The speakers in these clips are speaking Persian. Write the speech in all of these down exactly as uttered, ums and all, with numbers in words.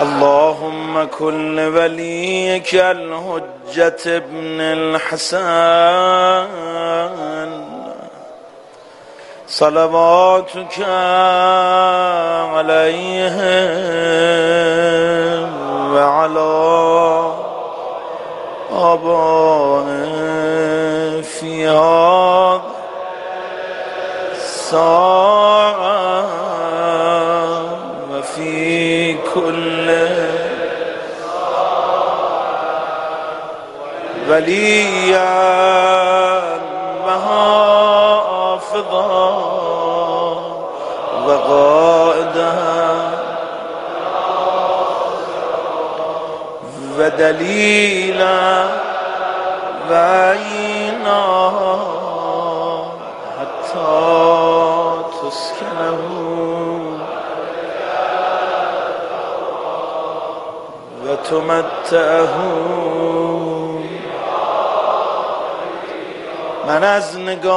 اللهم كن لوليك الحجة ابن الحسن صلواتك عليه وعلى آبائه في هذا الساعة وفي كل وليا وحافظا وقائدا ودليلا وعينا حتى تسكنه وتمتعه. من از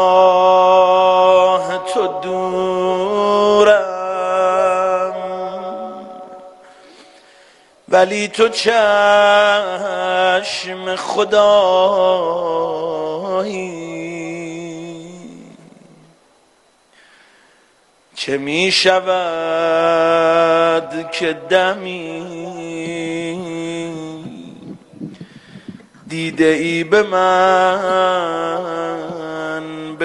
نگاه تو دورم ولی تو چشم خدایی. چه می شود که دمی دیده ای به من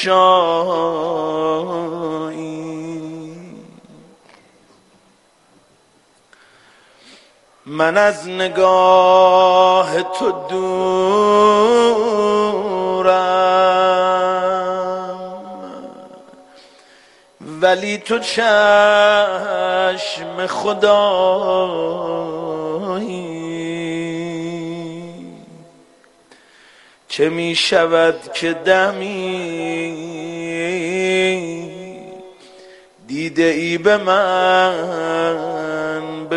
بگشایی. من از نگاه تو دورم ولی تو چشم خدایی. چه می شود که دمی دیده ای به من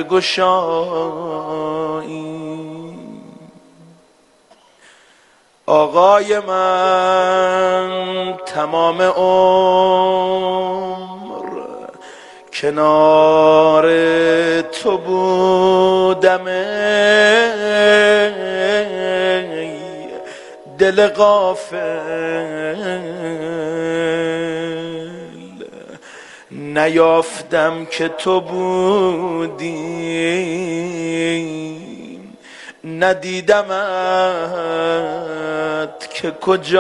بگشایی. آقای من تمام عمر کنار تو بودم، دل غافل نیافتم که تو بودی، ندیدمت که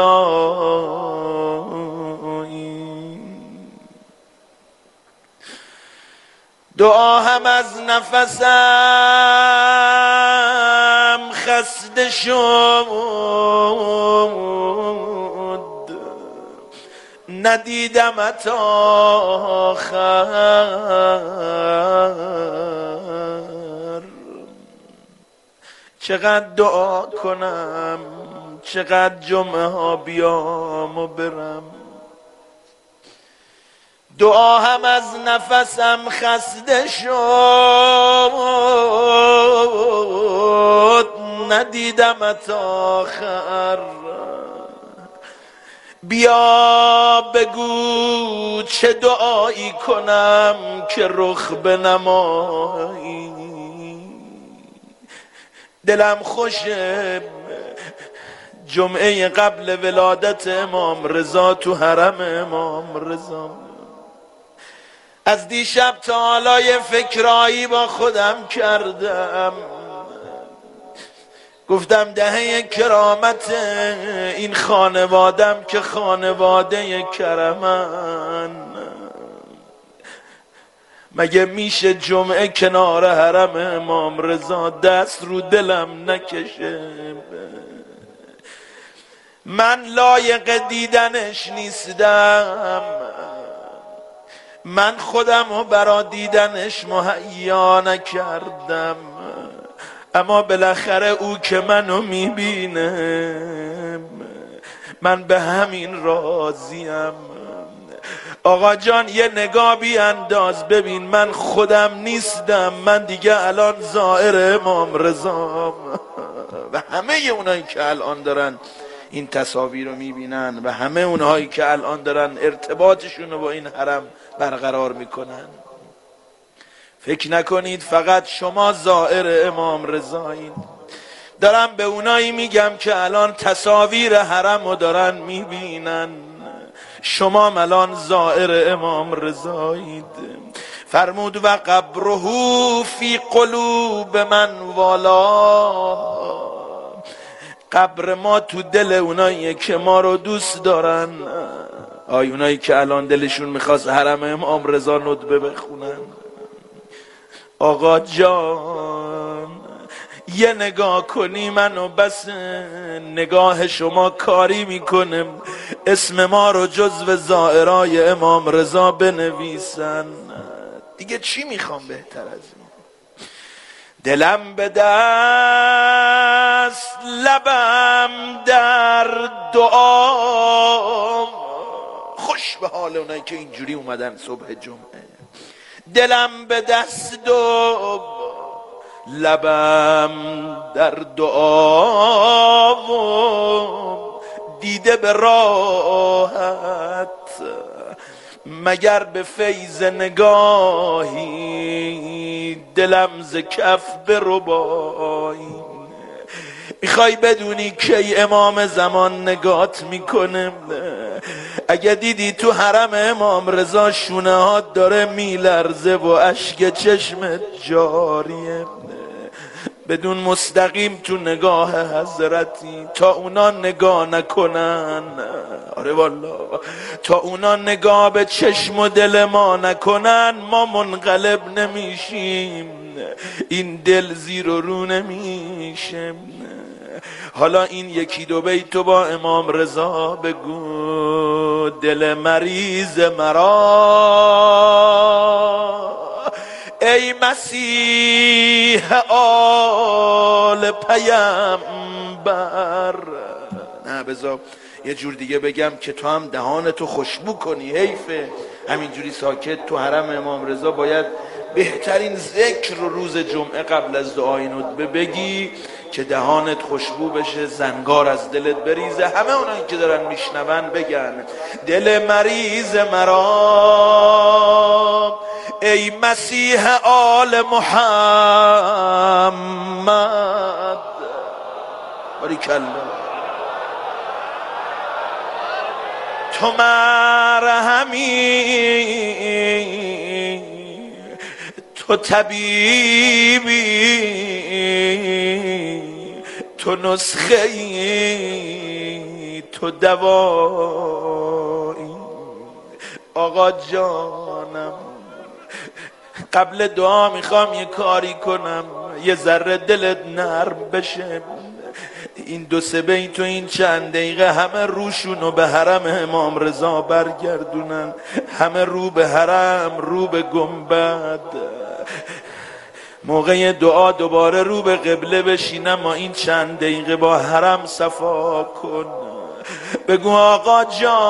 کجایی. دعا هم از نفسم خسته شد، ندیدمت آخر. چقدر دعا کنم، چقدر جمعه ها بیام و برم، دعا هم از نفسم خسته شد، ندیدمت آخر. بیا بگو چه دعایی کنم که رخ بنمایی. دلم خوشه جمعه قبل ولادت امام رضا تو حرم امام رضا، از دیشب تا حالا یه فکرایی با خودم کردم، گفتم دهه کرامت این خانوادم که خانواده کرمن، مگه میشه جمعه کنار حرم امام رضا دست رو دلم نکشه؟ من لایق دیدنش نیستم، من خودم رو برا دیدنش مهیا نکردم، اما بالاخره او که منو میبینه من به همین راضیم. آقا جان یه نگاه بیانداز ببین، من خودم نیستم، من دیگه الان زائر امام رضا و همه اونایی که الان دارن این تصاویر رو میبینن و همه اونهایی که الان دارن ارتباطشون رو با این حرم برقرار میکنن، فکر نکنید فقط شما زائر امام رضایید. دارم به اونایی میگم که الان تصاویر حرم رو دارن میبینن، شما الان زائر امام رضایید. فرمود و قبره فی قلوب من والا، قبر ما تو دل اونایی که ما رو دوست دارن. آی اونایی که الان دلشون میخواست حرم امام رضا ندبه بخونن. آقا جان یه نگاه کنی منو بس، نگاه شما کاری میکنه اسم ما رو جزو زائرای امام رضا بنویسن. دیگه چی میخوام بهتر از این؟ دلم به دست لبم در دعا، خوش به حال اونایی که اینجوری اومدن صبح جمعه. دلم به دست و لبم در دعا و دیده به راحت، مگر به فیض نگاهی دلم ز کف بربایی. میخوای بدونی کی امام زمان نگات میکنه؟ اگه دیدی تو حرم امام رضا شونه ها داره میلرزه و اشک چشمت جاریه، بدون مستقیم تو نگاه حضرتی. تا اونا نگاه نکنن، آره والله، تا اونا نگاه به چشم و دل ما نکنن ما منقلب نمیشیم، این دل زیر و رو نمیشه. حالا این یکی دو بیتو با امام رضا بگو. دل مریض مرا ای مسیح آل پیمبر. نه بذار یه جور دیگه بگم که تو هم دهانتو خوشبو کنی، حیفه همینجوری ساکت. تو حرم امام رضا باید بهترین ذکر رو روز جمعه قبل از دعای ندبه بگی که دهانت خوشبو بشه، زنگار از دلت بریزه، همه اونایی که دارن میشنون بگن دل مریض مرا ای مسیح آل محمد. باریکالله. تو مرهمی، تو طبیبی، تو نسخه‌ای، تو دوایی. آقا جانم قبل دعا میخوام یه کاری کنم یه ذره دلت نرم بشه. این دو سه بیت و این چند دقیقه همه روشونو به حرم امام رضا برگردونن، همه رو به حرم، رو به گنبد. موقع دعا دوباره رو به قبله بشینم، ما این چند دقیقه با حرم صفا کن. بگو آقا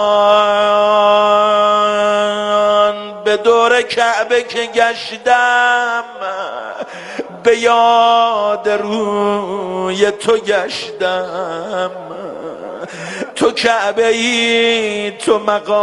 جان به دور کعبه که گشتم به یاد روی تو گشتم. تو کعبه ای، تو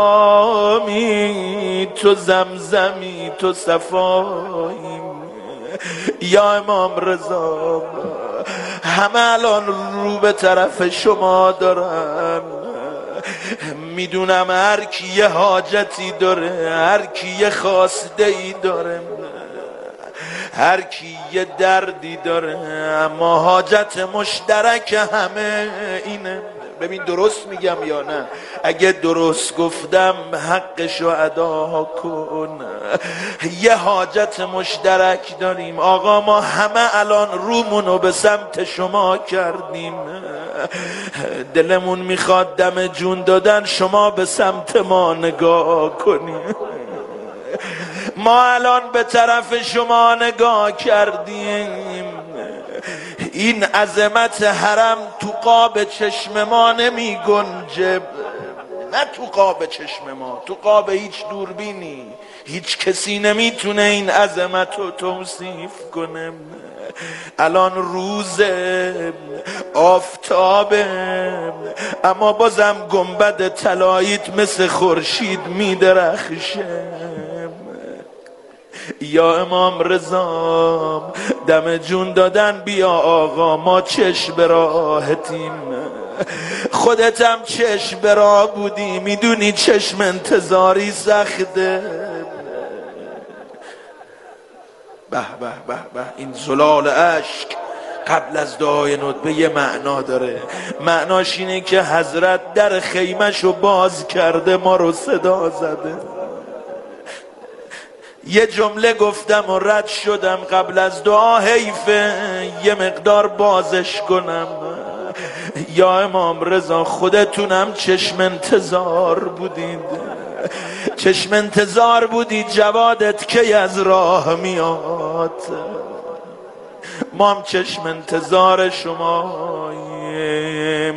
مقامی، تو زمزمی، تو صفایی. یا امام رضا همه الان رو به طرف شما دارن. میدونم هر کی یه حاجتی داره، هر کی یه خواسته ای داره، هر کی یه دردی داره، اما حاجت مشترک همه اینه. ببین درست میگم یا نه؟ اگه درست گفتم حقشو ادا کن. یه حاجت مشترک داریم آقا، ما همه الان رومونو به سمت شما کردیم. دلمون میخواد دم جون دادن شما به سمت ما نگاه کنیم. ما الان به طرف شما نگاه کردیم. این عظمت حرم تو قاب چشم ما نمی گنجه، نه تو قاب چشم ما، تو قاب هیچ دوربینی. هیچ کسی نمیتونه این عظمت رو توصیف کنه. الان روز آفتابه اما بازم گنبد طلاییت مثل خورشید میدرخشه. یا امام رضا دم جون دادن بیا آقا، ما چشم به راهتیم، خودتم چشم به راه بودی، میدونی چشم انتظاری سخته. به به به به، این زلال اشک قبل از دعای ندبه یه معنا داره. معناش اینه که حضرت در خیمه‌شو باز کرده، ما رو صدا زده. یه جمله گفتم و رد شدم قبل از دعا، حیفه یه مقدار بازش کنم. یا امام رضا خودتونم چشم انتظار بودید، چشم انتظار بودید جوادت کی از راه میاد، ما هم چشم انتظار شما.